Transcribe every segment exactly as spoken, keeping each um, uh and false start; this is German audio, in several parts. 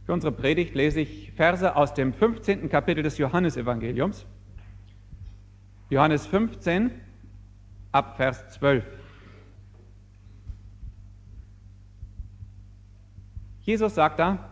Für unsere Predigt lese ich Verse aus dem fünfzehnten Kapitel des Johannesevangeliums. Johannes fünfzehn, ab Vers zwölf. Jesus sagt da: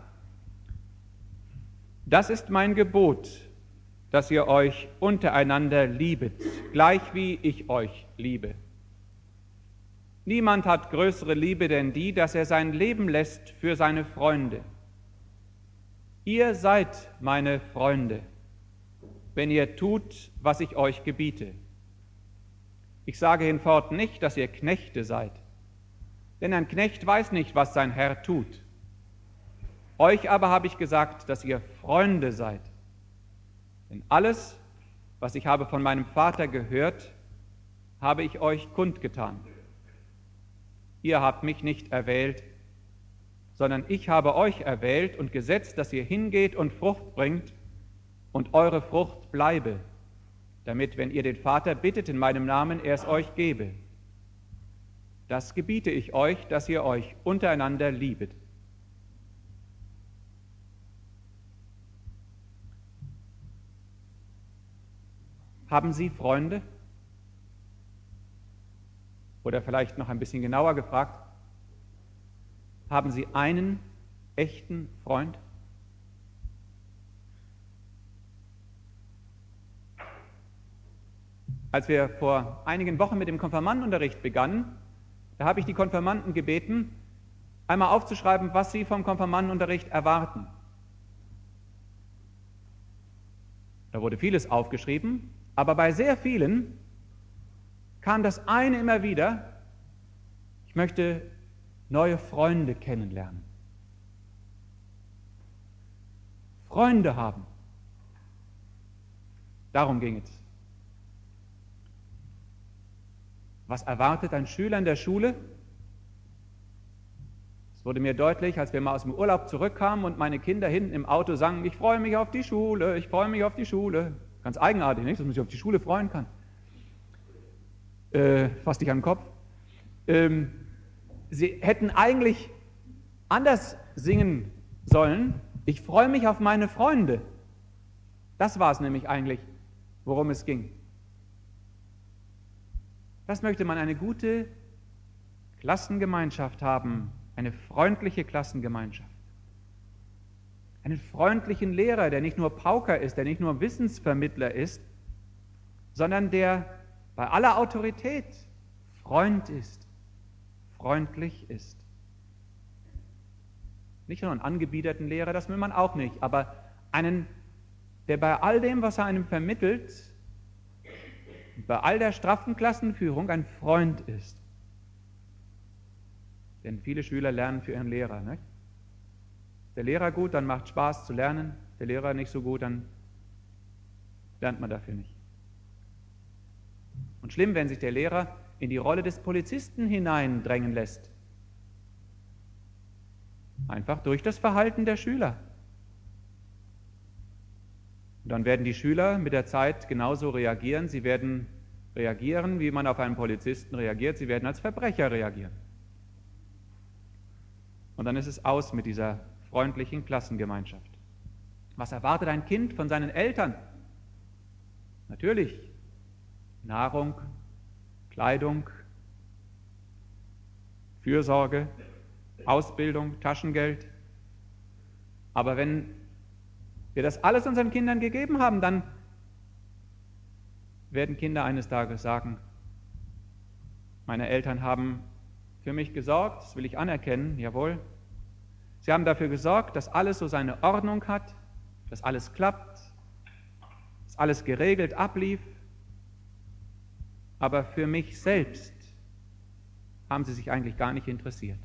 Das ist mein Gebot, dass ihr euch untereinander liebet, gleich wie ich euch liebe. Niemand hat größere Liebe denn die, dass er sein Leben lässt für seine Freunde. Ihr seid meine Freunde, wenn ihr tut, was ich euch gebiete. Ich sage hinfort nicht, dass ihr Knechte seid, denn ein Knecht weiß nicht, was sein Herr tut. Euch aber habe ich gesagt, dass ihr Freunde seid. Denn alles, was ich habe von meinem Vater gehört, habe ich euch kundgetan. Ihr habt mich nicht erwählt, sondern ich habe euch erwählt und gesetzt, dass ihr hingeht und Frucht bringt und eure Frucht bleibe, damit, wenn ihr den Vater bittet in meinem Namen, er es euch gebe. Das gebiete ich euch, dass ihr euch untereinander liebet. Haben Sie Freunde? Oder vielleicht noch ein bisschen genauer gefragt, haben Sie einen echten Freund? Als wir vor einigen Wochen mit dem Konfirmandenunterricht begannen, da habe ich die Konfirmanden gebeten, einmal aufzuschreiben, was sie vom Konfirmandenunterricht erwarten. Da wurde vieles aufgeschrieben, aber bei sehr vielen kam das eine immer wieder: Ich möchte neue Freunde kennenlernen. Freunde haben. Darum ging es. Was erwartet ein Schüler in der Schule? Es wurde mir deutlich, als wir mal aus dem Urlaub zurückkamen und meine Kinder hinten im Auto sangen: Ich freue mich auf die Schule, ich freue mich auf die Schule. Ganz eigenartig, nicht? Dass man sich auf die Schule freuen kann. Äh, fass dich an den Kopf. Ähm, sie hätten eigentlich anders singen sollen: Ich freue mich auf meine Freunde. Das war es nämlich eigentlich, worum es ging. Das möchte man, eine gute Klassengemeinschaft haben, eine freundliche Klassengemeinschaft. Einen freundlichen Lehrer, der nicht nur Pauker ist, der nicht nur Wissensvermittler ist, sondern der bei aller Autorität Freund ist, freundlich ist. Nicht nur einen angebiederten Lehrer, das will man auch nicht, aber einen, der bei all dem, was er einem vermittelt, bei all der straffen Klassenführung ein Freund ist. Denn viele Schüler lernen für ihren Lehrer. Nicht? Der Lehrer gut, dann macht Spaß zu lernen. Der Lehrer nicht so gut, dann lernt man dafür nicht. Und schlimm, wenn sich der Lehrer in die Rolle des Polizisten hineindrängen lässt. Einfach durch das Verhalten der Schüler. Und dann werden die Schüler mit der Zeit genauso reagieren. Sie werden reagieren, wie man auf einen Polizisten reagiert. Sie werden als Verbrecher reagieren. Und dann ist es aus mit dieser freundlichen Klassengemeinschaft. Was erwartet ein Kind von seinen Eltern? Natürlich Nahrung, Kleidung, Fürsorge, Ausbildung, Taschengeld. Aber wenn wir das alles unseren Kindern gegeben haben, dann werden Kinder eines Tages sagen: Meine Eltern haben für mich gesorgt, das will ich anerkennen, jawohl. Sie haben dafür gesorgt, dass alles so seine Ordnung hat, dass alles klappt, dass alles geregelt ablief. Aber für mich selbst haben sie sich eigentlich gar nicht interessiert.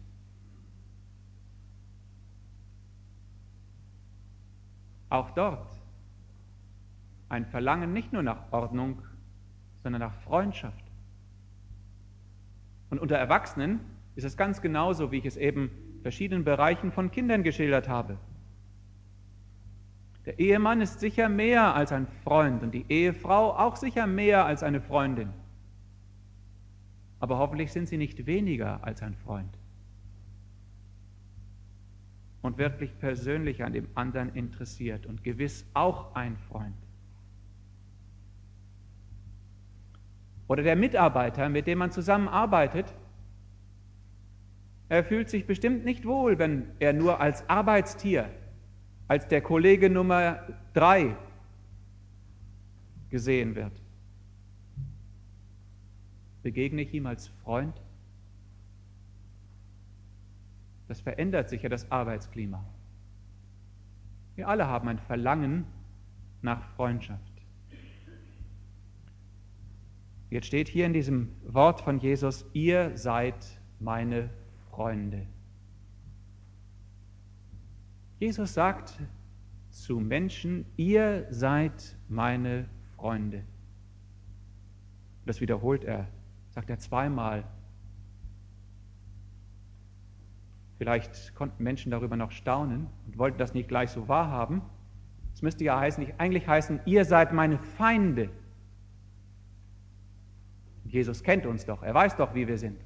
Auch dort ein Verlangen nicht nur nach Ordnung, sondern nach Freundschaft. Und unter Erwachsenen ist es ganz genauso, wie ich es eben in verschiedenen Bereichen von Kindern geschildert habe. Der Ehemann ist sicher mehr als ein Freund und die Ehefrau auch sicher mehr als eine Freundin. Aber hoffentlich sind sie nicht weniger als ein Freund. und wirklich persönlich an dem anderen interessiert und gewiss auch ein Freund. Oder der Mitarbeiter, mit dem man zusammenarbeitet, er fühlt sich bestimmt nicht wohl, wenn er nur als Arbeitstier, als der Kollege Nummer drei gesehen wird. Begegne ich ihm als Freund? Das verändert sicher das Arbeitsklima. Wir alle haben ein Verlangen nach Freundschaft. Jetzt steht hier in diesem Wort von Jesus, ihr seid meine Freunde. Jesus sagt zu Menschen, ihr seid meine Freunde. Das wiederholt er, sagt er zweimal. Vielleicht konnten Menschen darüber noch staunen und wollten das nicht gleich so wahrhaben. Es müsste ja heißen, eigentlich heißen, ihr seid meine Feinde. Jesus kennt uns doch, er weiß doch, wie wir sind.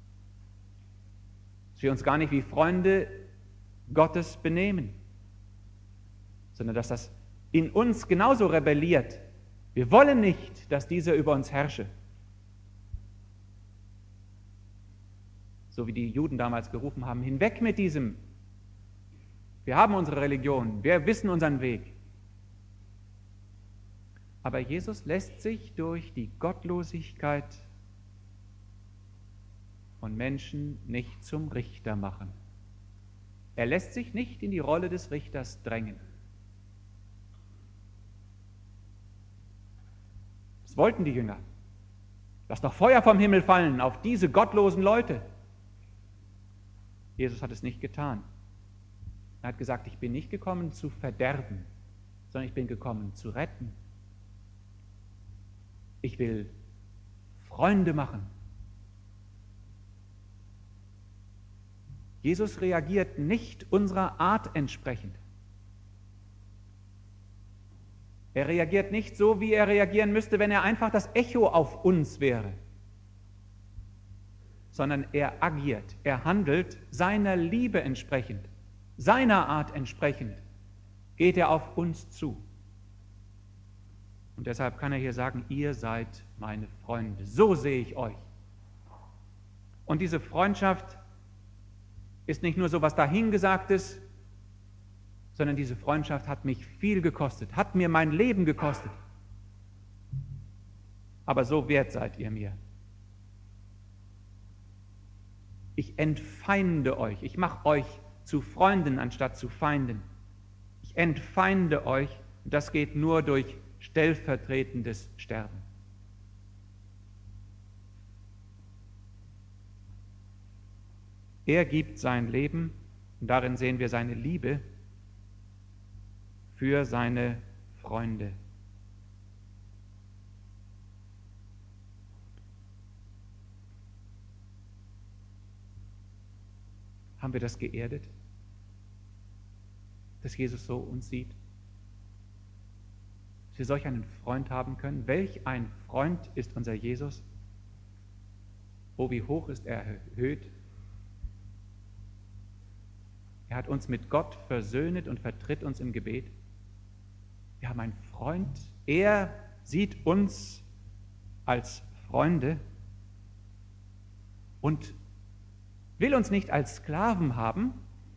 Dass wir uns gar nicht wie Freunde Gottes benehmen, sondern dass das in uns genauso rebelliert. Wir wollen nicht, dass dieser über uns herrsche. So wie die Juden damals gerufen haben, hinweg mit diesem. Wir haben unsere Religion, wir wissen unseren Weg. Aber Jesus lässt sich durch die Gottlosigkeit von Menschen nicht zum Richter machen. Er lässt sich nicht in die Rolle des Richters drängen. Das wollten die Jünger. Lass doch Feuer vom Himmel fallen auf diese gottlosen Leute. Jesus hat es nicht getan. Er hat gesagt, ich bin nicht gekommen zu verderben, sondern ich bin gekommen zu retten. Ich will Freunde machen. Jesus reagiert nicht unserer Art entsprechend. Er reagiert nicht so, wie er reagieren müsste, wenn er einfach das Echo auf uns wäre, sondern er agiert, er handelt seiner Liebe entsprechend, seiner Art entsprechend, geht er auf uns zu. Und deshalb kann er hier sagen, ihr seid meine Freunde, so sehe ich euch. Und diese Freundschaft ist nicht nur so was Dahingesagtes, sondern diese Freundschaft hat mich viel gekostet, hat mir mein Leben gekostet. Aber so wert seid ihr mir. Ich entfeinde euch, ich mache euch zu Freunden anstatt zu Feinden. Ich entfeinde euch, und das geht nur durch stellvertretendes Sterben. Er gibt sein Leben, und darin sehen wir seine Liebe für seine Freunde. Haben wir das geerdet, dass Jesus so uns sieht? Dass wir solch einen Freund haben können? Welch ein Freund ist unser Jesus? Oh, wie hoch ist er erhöht. Er hat uns mit Gott versöhnet und vertritt uns im Gebet. Wir haben einen Freund. Er sieht uns als Freunde und will uns nicht als Sklaven haben.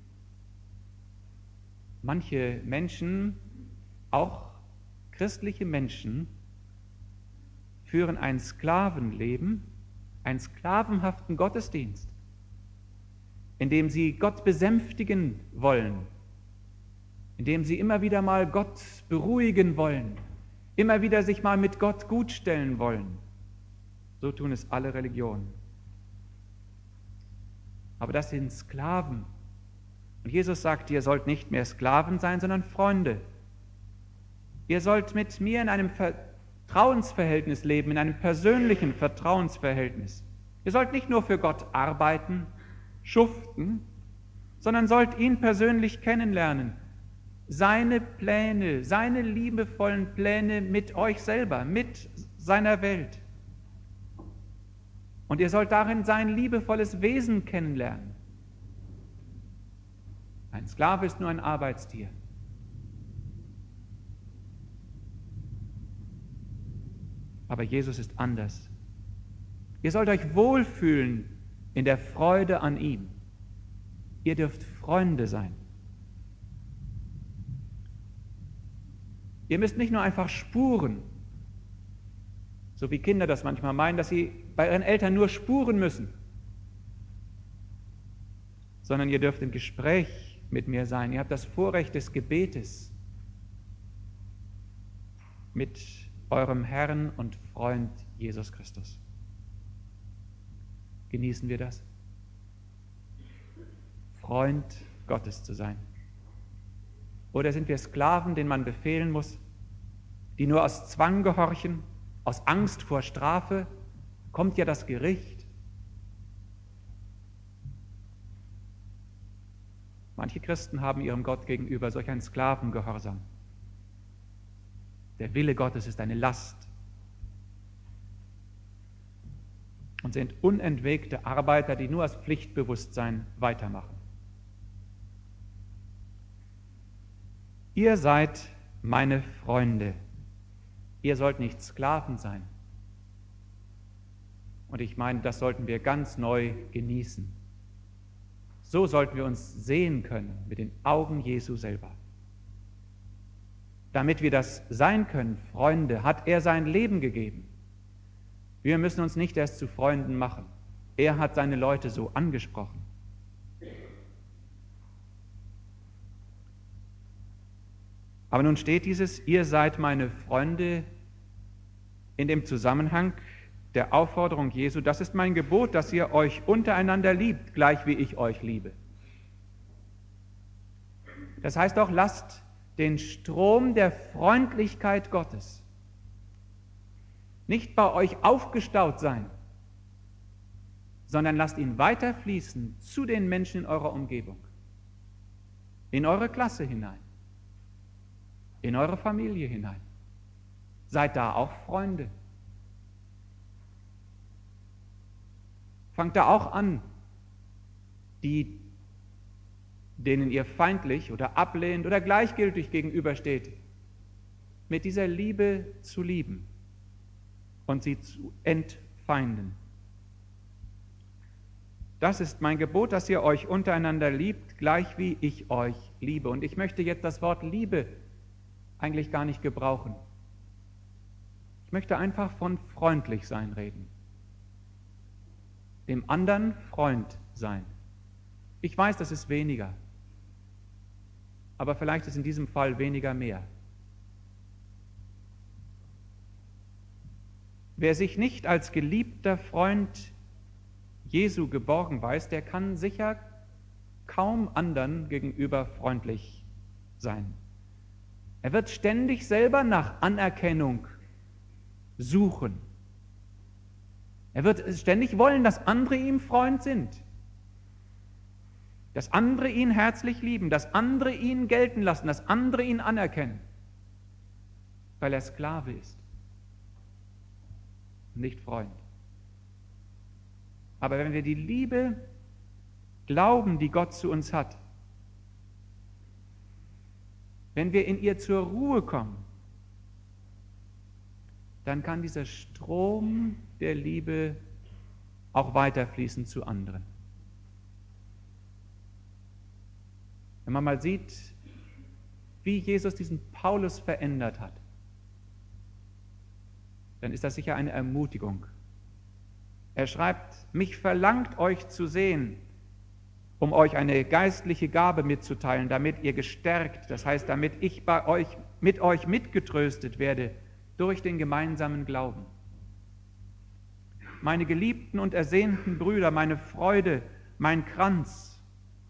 Manche Menschen, auch christliche Menschen, führen ein Sklavenleben, einen sklavenhaften Gottesdienst, indem sie Gott besänftigen wollen, indem sie immer wieder mal Gott beruhigen wollen, immer wieder sich mal mit Gott gutstellen wollen. So tun es alle Religionen. Aber das sind Sklaven. Und Jesus sagt, ihr sollt nicht mehr Sklaven sein, sondern Freunde. Ihr sollt mit mir in einem Vertrauensverhältnis leben, in einem persönlichen Vertrauensverhältnis. Ihr sollt nicht nur für Gott arbeiten, schuften, sondern sollt ihn persönlich kennenlernen. Seine Pläne, seine liebevollen Pläne mit euch selber, mit seiner Welt. Und ihr sollt darin sein liebevolles Wesen kennenlernen. Ein Sklave ist nur ein Arbeitstier. Aber Jesus ist anders. Ihr sollt euch wohlfühlen in der Freude an ihm. Ihr dürft Freunde sein. Ihr müsst nicht nur einfach spuren, so wie Kinder das manchmal meinen, dass sie bei ihren Eltern nur spuren müssen, sondern ihr dürft im Gespräch mit mir sein. Ihr habt das Vorrecht des Gebetes mit eurem Herrn und Freund Jesus Christus. Genießen wir das? Freund Gottes zu sein. Oder sind wir Sklaven, denen man befehlen muss, die nur aus Zwang gehorchen, aus Angst vor Strafe? Kommt ja das Gericht. Manche Christen haben ihrem Gott gegenüber solch einen Sklavengehorsam. Der Wille Gottes ist eine Last und sind unentwegte Arbeiter, die nur aus Pflichtbewusstsein weitermachen. Ihr seid meine Freunde. Ihr sollt nicht Sklaven sein. Und ich meine, das sollten wir ganz neu genießen. So sollten wir uns sehen können mit den Augen Jesu selber. Damit wir das sein können, Freunde, hat er sein Leben gegeben. Wir müssen uns nicht erst zu Freunden machen. Er hat seine Leute so angesprochen. Aber nun steht dieses, ihr seid meine Freunde, in dem Zusammenhang der Aufforderung Jesu, das ist mein Gebot, dass ihr euch untereinander liebt, gleich wie ich euch liebe. Das heißt auch, lasst den Strom der Freundlichkeit Gottes nicht bei euch aufgestaut sein, sondern lasst ihn weiterfließen zu den Menschen in eurer Umgebung, in eure Klasse hinein, in eure Familie hinein. Seid da auch Freunde. Fangt da auch an, die, denen ihr feindlich oder ablehnend oder gleichgültig gegenübersteht, mit dieser Liebe zu lieben und sie zu entfeinden. Das ist mein Gebot, dass ihr euch untereinander liebt, gleich wie ich euch liebe. Und ich möchte jetzt das Wort Liebe eigentlich gar nicht gebrauchen. Ich möchte einfach von freundlich sein reden. Dem anderen Freund sein. Ich weiß, das ist weniger. Aber vielleicht ist in diesem Fall weniger mehr. Wer sich nicht als geliebter Freund Jesu geborgen weiß, der kann sicher kaum anderen gegenüber freundlich sein. Er wird ständig selber nach Anerkennung suchen. Er wird ständig wollen, dass andere ihm Freund sind, dass andere ihn herzlich lieben, dass andere ihn gelten lassen, dass andere ihn anerkennen, weil er Sklave ist, nicht Freund. Aber wenn wir die Liebe glauben, die Gott zu uns hat, wenn wir in ihr zur Ruhe kommen, dann kann dieser Strom der Liebe auch weiterfließen zu anderen. Wenn man mal sieht, wie Jesus diesen Paulus verändert hat, dann ist das sicher eine Ermutigung. Er schreibt, mich verlangt euch zu sehen, um euch eine geistliche Gabe mitzuteilen, damit ihr gestärkt, das heißt, damit ich bei euch, mit euch mitgetröstet werde durch den gemeinsamen Glauben. Meine geliebten und ersehnten Brüder, meine Freude, mein Kranz.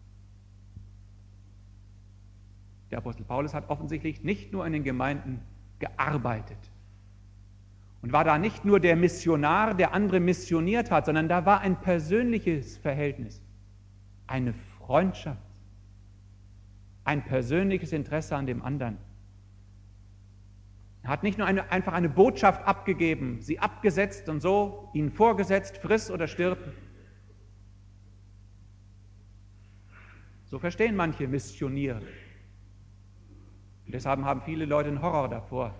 Der Apostel Paulus hat offensichtlich nicht nur in den Gemeinden gearbeitet und war da nicht nur der Missionar, der andere missioniert hat, sondern da war ein persönliches Verhältnis, eine Freundschaft, ein persönliches Interesse an dem anderen. Er hat nicht nur eine, einfach eine Botschaft abgegeben, sie abgesetzt und so ihnen vorgesetzt, friss oder stirb, So verstehen manche Missionieren. Und deshalb haben viele Leute einen Horror davor.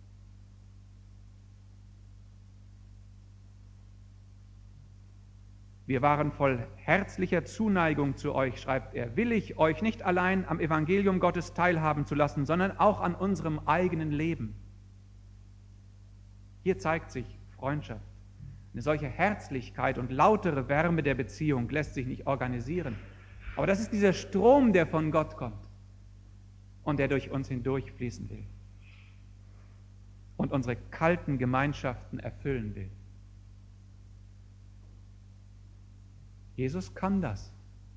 Wir waren voll herzlicher Zuneigung zu euch, schreibt er, willig, euch nicht allein am Evangelium Gottes teilhaben zu lassen, sondern auch an unserem eigenen Leben. Hier zeigt sich Freundschaft. Eine solche Herzlichkeit und lautere Wärme der Beziehung lässt sich nicht organisieren. Aber das ist dieser Strom, der von Gott kommt und der durch uns hindurchfließen will und unsere kalten Gemeinschaften erfüllen will. Jesus kann das.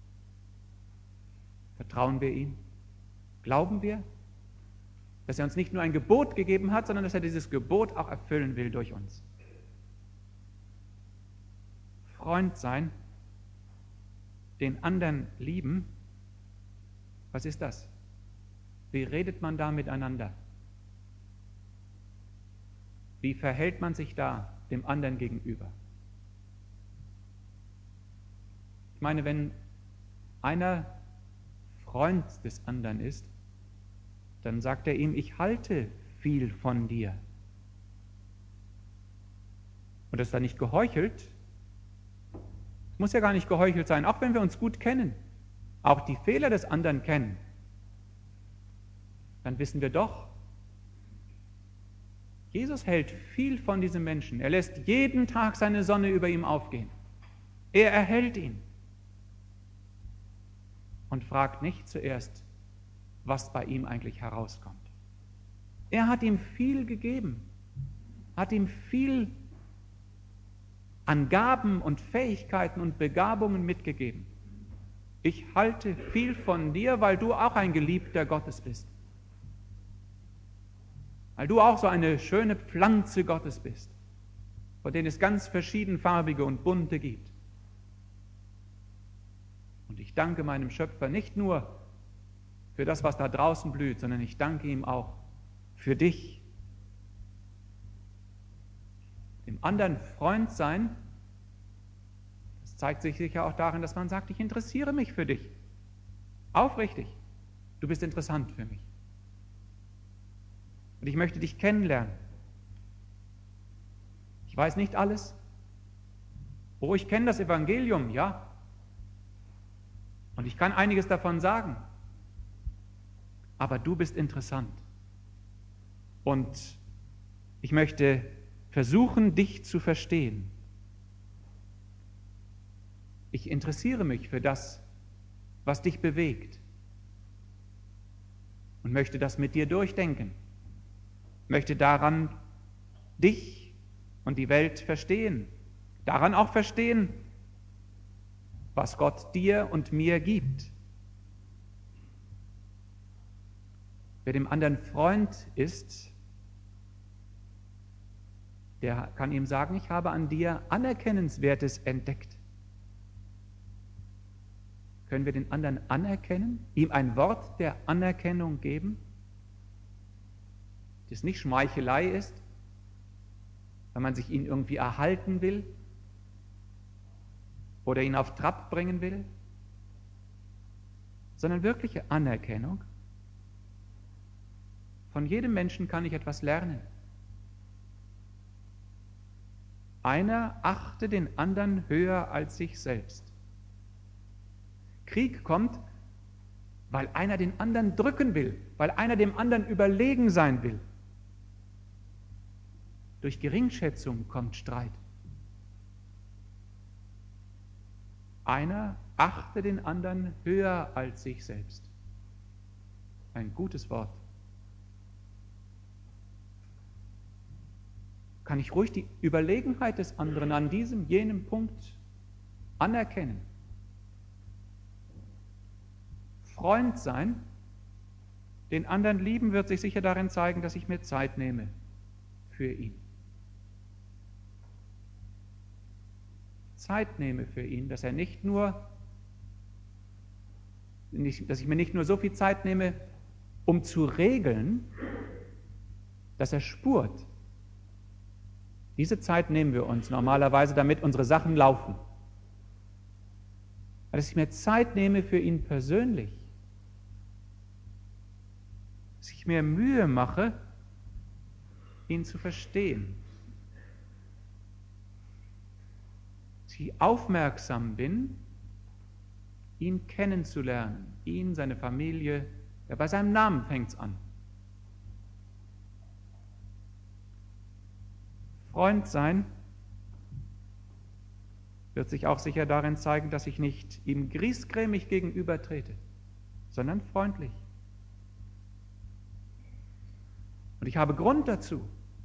Vertrauen wir ihm? Glauben wir, dass er uns nicht nur ein Gebot gegeben hat, sondern dass er dieses Gebot auch erfüllen will durch uns? Freund sein, den anderen lieben, was ist das? Wie redet man da miteinander? Wie verhält man sich da dem anderen gegenüber? Ich meine, wenn einer Freund des anderen ist, dann sagt er ihm, ich halte viel von dir. Und das ist dann nicht geheuchelt. Es muss ja gar nicht geheuchelt sein, auch wenn wir uns gut kennen, auch die Fehler des anderen kennen, dann wissen wir doch, Jesus hält viel von diesem Menschen. Er lässt jeden Tag seine Sonne über ihm aufgehen. Er erhält ihn. Und fragt nicht zuerst, was bei ihm eigentlich herauskommt. Er hat ihm viel gegeben, hat ihm viel an Gaben und Fähigkeiten und Begabungen mitgegeben. Ich halte viel von dir, weil du auch ein Geliebter Gottes bist. Weil du auch so eine schöne Pflanze Gottes bist, von denen es ganz verschiedenfarbige und bunte gibt. Und ich danke meinem Schöpfer nicht nur für das, was da draußen blüht, sondern ich danke ihm auch für dich. Dem anderen Freund sein, das zeigt sich sicher auch darin, dass man sagt, ich interessiere mich für dich. Aufrichtig. Du bist interessant für mich. Und ich möchte dich kennenlernen. Ich weiß nicht alles. Oh, ich kenne das Evangelium, ja. Und ich kann einiges davon sagen. Aber du bist interessant. Und ich möchte versuchen, dich zu verstehen. Ich interessiere mich für das, was dich bewegt. Und möchte das mit dir durchdenken. Möchte daran dich und die Welt verstehen. Daran auch verstehen, was Gott dir und mir gibt. Wer dem anderen Freund ist, der kann ihm sagen, ich habe an dir Anerkennenswertes entdeckt. Können wir den anderen anerkennen, ihm ein Wort der Anerkennung geben, das nicht Schmeichelei ist, weil man sich ihn irgendwie erhalten will oder ihn auf Trab bringen will, sondern wirkliche Anerkennung. Von jedem Menschen kann ich etwas lernen. Einer achte den anderen höher als sich selbst. Krieg kommt, weil einer den anderen drücken will, weil einer dem anderen überlegen sein will. Durch Geringschätzung kommt Streit. Einer achte den anderen höher als sich selbst. Ein gutes Wort. Kann ich ruhig die Überlegenheit des anderen an diesem, jenem Punkt anerkennen. Freund sein, den anderen lieben, wird sich sicher darin zeigen, dass ich mir Zeit nehme für ihn. Zeit nehme für ihn, dass er nicht nur, dass ich mir nicht nur so viel Zeit nehme, um zu regeln, dass er spurt. Diese Zeit nehmen wir uns normalerweise, damit unsere Sachen laufen. dass ich mir Zeit nehme für ihn persönlich, dass ich mir Mühe mache, ihn zu verstehen, dass ich aufmerksam bin, ihn kennenzulernen, ihn, seine Familie, ja, bei seinem Namen fängt es an. Freund sein wird sich auch sicher darin zeigen, dass ich nicht ihm griesgrämig gegenübertrete, sondern freundlich. Und ich habe Grund dazu,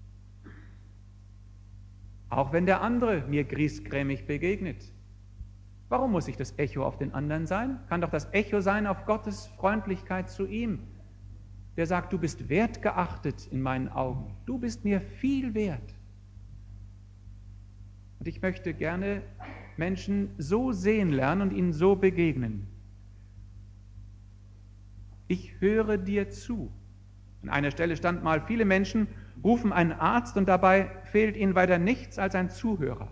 auch wenn der andere mir griesgrämig begegnet. Warum muss ich das Echo auf den anderen sein? Kann doch das Echo sein auf Gottes Freundlichkeit zu ihm, der sagt, du bist wertgeachtet in meinen Augen, du bist mir viel wert. Und ich möchte gerne Menschen so sehen lernen und ihnen so begegnen. Ich höre dir zu. An einer Stelle stand mal, viele Menschen rufen einen Arzt und dabei fehlt ihnen weiter nichts als ein Zuhörer.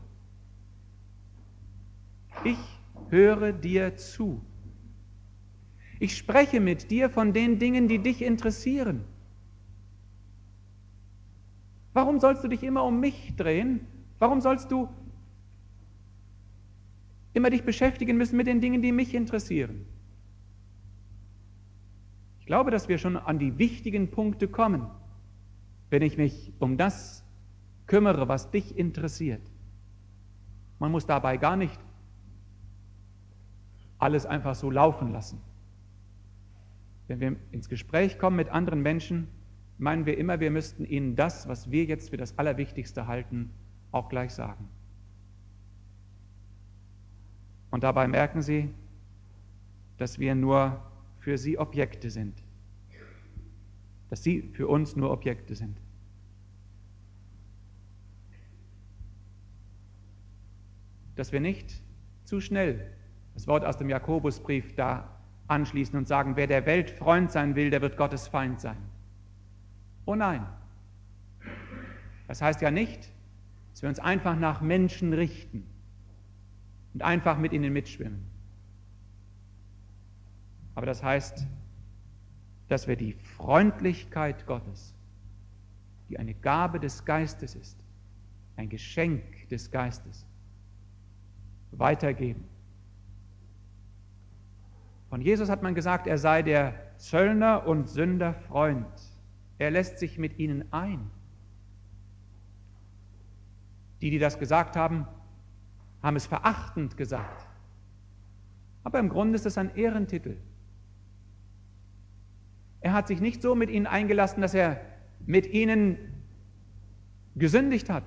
Ich höre dir zu. Ich spreche mit dir von den Dingen, die dich interessieren. Warum sollst du dich immer um mich drehen? Warum sollst du immer dich beschäftigen müssen mit den Dingen, die mich interessieren? Ich glaube, dass wir schon an die wichtigen Punkte kommen, wenn ich mich um das kümmere, was dich interessiert. Man muss dabei gar nicht alles einfach so laufen lassen. Wenn wir ins Gespräch kommen mit anderen Menschen, meinen wir immer, wir müssten ihnen das, was wir jetzt für das Allerwichtigste halten, auch gleich sagen. Und dabei merken sie, dass wir nur für sie Objekte sind. Dass sie für uns nur Objekte sind. Dass wir nicht zu schnell das Wort aus dem Jakobusbrief da anschließen und sagen, wer der Welt Freund sein will, der wird Gottes Feind sein. Oh nein. Das heißt ja nicht, dass wir uns einfach nach Menschen richten und einfach mit ihnen mitschwimmen. Aber das heißt, dass wir die Freundlichkeit Gottes, die eine Gabe des Geistes ist, ein Geschenk des Geistes, weitergeben. Von Jesus hat man gesagt, er sei der Zöllner und Sünder Freund. Er lässt sich mit ihnen ein. Die, die das gesagt haben, haben es verachtend gesagt. Aber im Grunde ist es ein Ehrentitel. Er hat sich nicht so mit ihnen eingelassen, dass er mit ihnen gesündigt hat.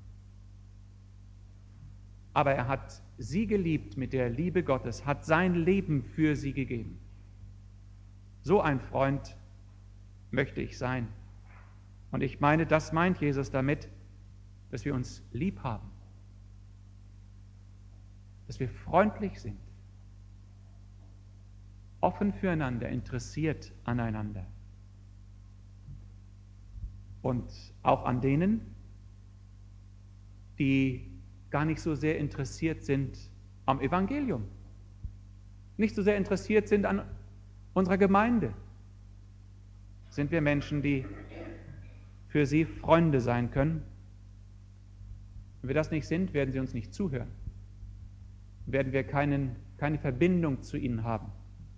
Aber er hat sie geliebt mit der Liebe Gottes, hat sein Leben für sie gegeben. So ein Freund möchte ich sein. Und ich meine, das meint Jesus damit, dass wir uns lieb haben, dass wir freundlich sind, offen füreinander, interessiert aneinander. Und auch an denen, die gar nicht so sehr interessiert sind am Evangelium, nicht so sehr interessiert sind an unserer Gemeinde, sind wir Menschen, die für sie Freunde sein können. Wenn wir das nicht sind, werden sie uns nicht zuhören, werden wir keinen, keine Verbindung zu ihnen haben,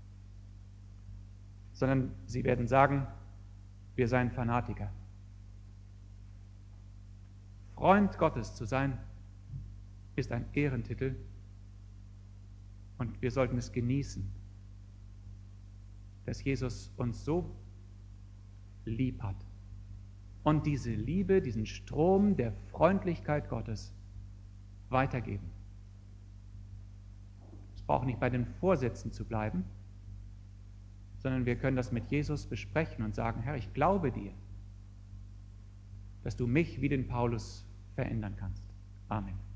sondern sie werden sagen, wir seien Fanatiker. Freund Gottes zu sein, ist ein Ehrentitel und wir sollten es genießen, dass Jesus uns so lieb hat und diese Liebe, diesen Strom der Freundlichkeit Gottes weitergeben. Es braucht nicht bei den Vorsätzen zu bleiben, sondern wir können das mit Jesus besprechen und sagen, Herr, ich glaube dir, dass du mich wie den Paulus verändern kannst. Amen.